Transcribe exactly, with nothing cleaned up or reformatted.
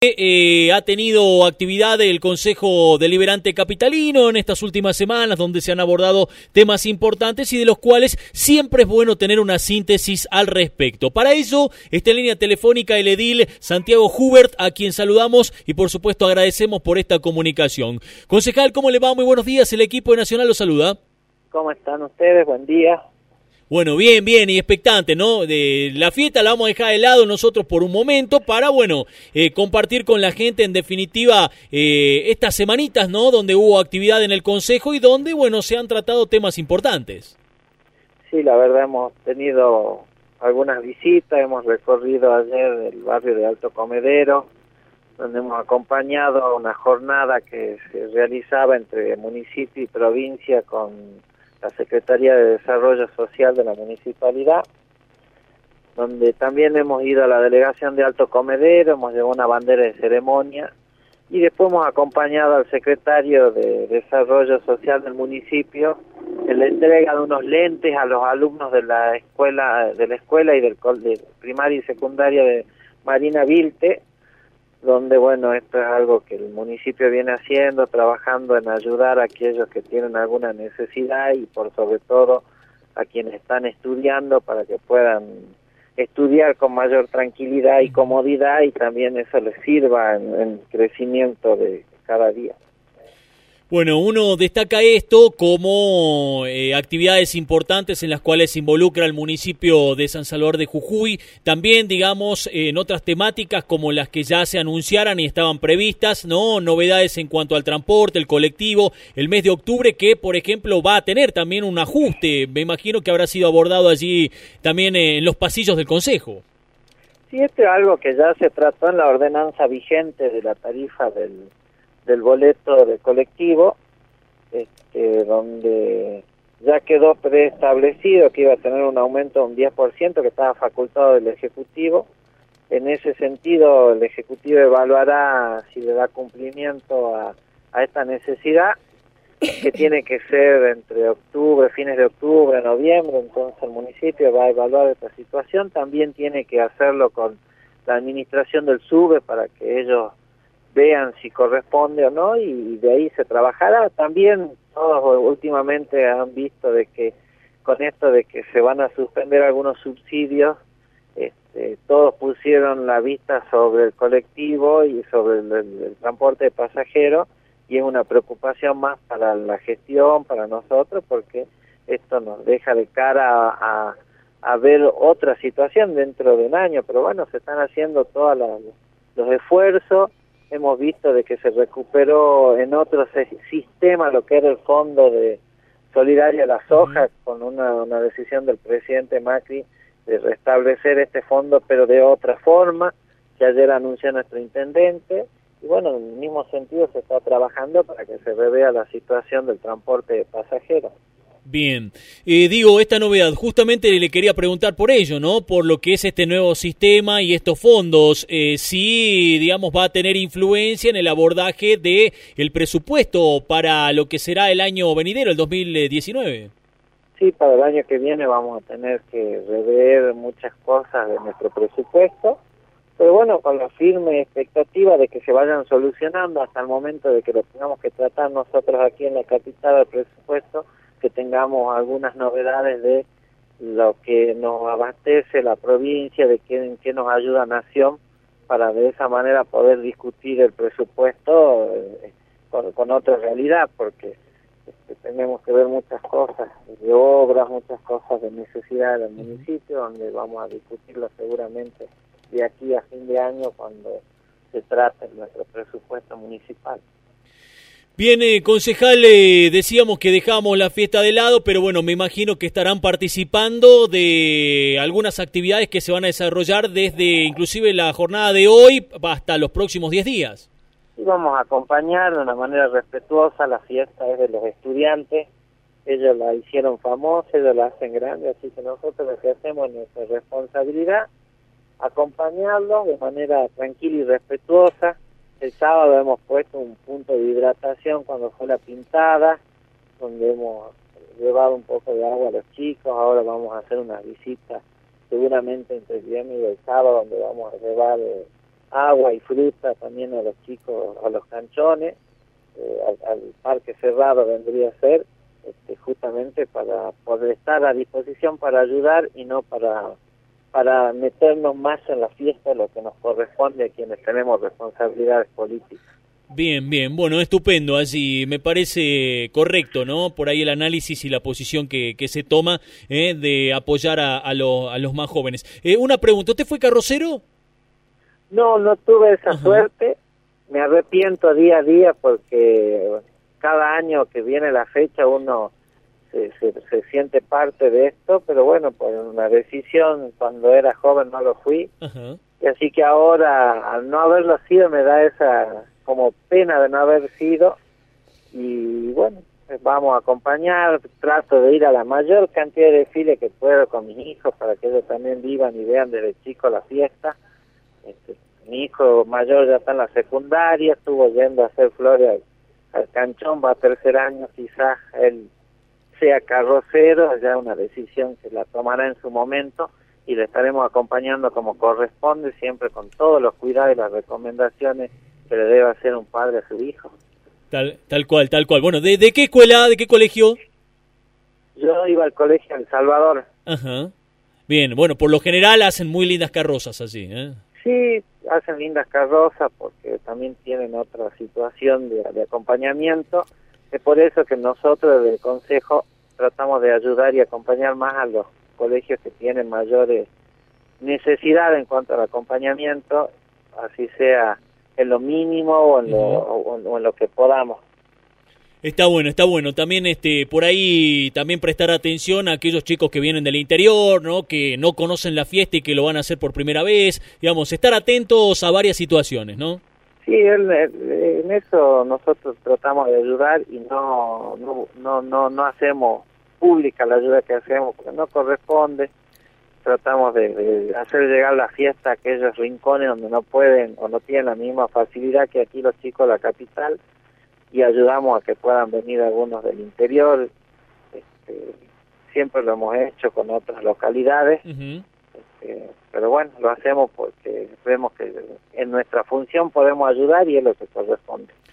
Eh, ha tenido actividad el Consejo Deliberante Capitalino en estas últimas semanas, donde se han abordado temas importantes y de los cuales siempre es bueno tener una síntesis al respecto. Para eso está en línea telefónica el edil Santiago Hubert, a quien saludamos y por supuesto agradecemos por esta comunicación. Concejal, ¿cómo le va? Muy buenos días, el equipo de Nacional lo saluda. ¿Cómo están ustedes? Buen día. Bueno, bien, bien, y expectante, ¿no? De la fiesta la vamos a dejar de lado nosotros por un momento para, bueno, eh, compartir con la gente, en definitiva, eh, estas semanitas, ¿no? Donde hubo actividad en el Consejo y donde, bueno, se han tratado temas importantes. Sí, la verdad hemos tenido algunas visitas, hemos recorrido ayer el barrio de Alto Comedero, donde hemos acompañado una jornada que se realizaba entre municipio y provincia con la Secretaría de Desarrollo Social de la Municipalidad, donde también hemos ido a la delegación de Alto Comedero, hemos llevado una bandera de ceremonia y después hemos acompañado al secretario de Desarrollo Social del municipio en la entrega de unos lentes a los alumnos de la escuela de la escuela y del de primaria y secundaria de Marina Vilte, donde, bueno, esto es algo que el municipio viene haciendo, trabajando en ayudar a aquellos que tienen alguna necesidad y por sobre todo a quienes están estudiando para que puedan estudiar con mayor tranquilidad y comodidad y también eso les sirva en, en crecimiento de cada día. Bueno, uno destaca esto como eh, actividades importantes en las cuales se involucra el municipio de San Salvador de Jujuy, también, digamos, eh, en otras temáticas como las que ya se anunciaran y estaban previstas, ¿no? Novedades en cuanto al transporte, el colectivo, el mes de octubre que, por ejemplo, va a tener también un ajuste, me imagino que habrá sido abordado allí también eh, en los pasillos del Consejo. Sí, esto es algo que ya se trató en la ordenanza vigente de la tarifa del del boleto de colectivo, este, donde ya quedó preestablecido que iba a tener un aumento de un diez por ciento que estaba facultado del Ejecutivo. En ese sentido, el Ejecutivo evaluará si le da cumplimiento a, a esta necesidad, que tiene que ser entre octubre, fines de octubre, noviembre, entonces el municipio va a evaluar esta situación, también tiene que hacerlo con la administración del SUBE para que ellos vean si corresponde o no y de ahí se trabajará. También todos últimamente han visto de que con esto de que se van a suspender algunos subsidios, este, todos pusieron la vista sobre el colectivo y sobre el, el, el transporte de pasajeros y es una preocupación más para la gestión, para nosotros, porque esto nos deja de cara a, a, a ver otra situación dentro de un año, pero bueno, se están haciendo todos los esfuerzos. Hemos visto de que se recuperó en otro sistema lo que era el fondo de solidario a la soja, uh-huh. con una, una decisión del presidente Macri de restablecer este fondo, pero de otra forma, que ayer anunció nuestro intendente. Y bueno, en el mismo sentido se está trabajando para que se revea la situación del transporte de pasajeros. Bien, eh, digo, esta novedad, justamente le quería preguntar por ello, ¿no? Por lo que es este nuevo sistema y estos fondos, eh, si, digamos, va a tener influencia en el abordaje de el presupuesto para lo que será el año venidero, el dos mil diecinueve. Sí, para el año que viene vamos a tener que rever muchas cosas de nuestro presupuesto, pero bueno, con la firme expectativa de que se vayan solucionando hasta el momento de que lo tengamos que tratar nosotros aquí en la capital del presupuesto, que tengamos algunas novedades de lo que nos abastece la provincia, de qué, en qué nos ayuda Nación, para de esa manera poder discutir el presupuesto eh, con, con otra realidad, porque este, tenemos que ver muchas cosas de obras, muchas cosas de necesidad del municipio, donde vamos a discutirlo seguramente de aquí a fin de año cuando se trate nuestro presupuesto municipal. Bien, eh, concejal, eh, decíamos que dejamos la fiesta de lado, pero bueno, me imagino que estarán participando de algunas actividades que se van a desarrollar desde inclusive la jornada de hoy hasta los próximos diez días. Y vamos a acompañar de una manera respetuosa, la fiesta es de los estudiantes, ellos la hicieron famosa, ellos la hacen grande, así que nosotros lo que hacemos es nuestra responsabilidad, acompañarlos de manera tranquila y respetuosa. El sábado hemos puesto un punto de hidratación cuando fue la pintada, donde hemos llevado un poco de agua a los chicos. Ahora vamos a hacer unas visitas seguramente entre el viernes y el sábado, donde vamos a llevar eh, agua y fruta también a los chicos, a los canchones, eh, al, al parque cerrado vendría a ser, este, justamente para poder estar a disposición para ayudar y no para para meternos más en la fiesta de lo que nos corresponde a quienes tenemos responsabilidades políticas. Bien, bien, bueno, estupendo, allí me parece correcto, ¿no? Por ahí el análisis y la posición que, que se toma eh, de apoyar a, a, lo, a los más jóvenes. Eh, una pregunta, ¿usted fue carrocero? No, no tuve esa Ajá. suerte, me arrepiento día a día porque cada año que viene la fecha uno se, se, se siente parte de esto, pero bueno, por una decisión cuando era joven no lo fui, Ajá. y así que ahora al no haberlo sido me da esa como pena de no haber sido, y bueno, vamos a acompañar, trato de ir a la mayor cantidad de desfiles que puedo con mis hijos para que ellos también vivan y vean desde chico la fiesta. Este, mi hijo mayor ya está en la secundaria, estuvo yendo a hacer flores al, al canchón, va a tercer año, quizás él sea carrocero, ya una decisión que la tomará en su momento y le estaremos acompañando como corresponde, siempre con todos los cuidados y las recomendaciones que le debe hacer un padre a su hijo. Tal, tal cual, tal cual. Bueno, ¿de, de qué escuela, de qué colegio? Yo iba al colegio El Salvador. Ajá. Bien, bueno, por lo general hacen muy lindas carrozas así, ¿eh? Sí, hacen lindas carrozas porque también tienen otra situación de, de acompañamiento. Es por eso que nosotros del Consejo tratamos de ayudar y acompañar más a los colegios que tienen mayores necesidades en cuanto al acompañamiento, así sea en lo mínimo o en lo, uh-huh. o, o en lo que podamos. Está bueno, está bueno. También este por ahí también prestar atención a aquellos chicos que vienen del interior, ¿no? Que no conocen la fiesta y que lo van a hacer por primera vez. Digamos, estar atentos a varias situaciones, ¿no? Sí, en, en eso nosotros tratamos de ayudar y no no no no no hacemos pública la ayuda que hacemos porque no corresponde. Tratamos de, de hacer llegar la fiesta a aquellos rincones donde no pueden o no tienen la misma facilidad que aquí los chicos de la capital, y ayudamos a que puedan venir algunos del interior. Este, siempre lo hemos hecho con otras localidades, uh-huh. este, pero bueno, lo hacemos porque vemos que en nuestra función podemos ayudar y es lo que corresponde.